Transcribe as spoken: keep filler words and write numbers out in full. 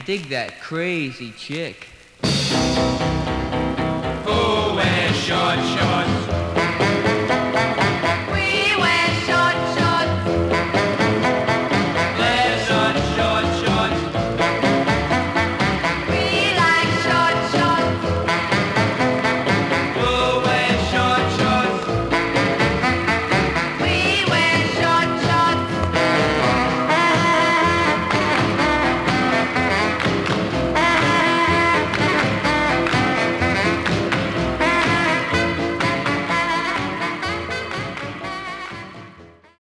dig that crazy chick. Who wears short shorts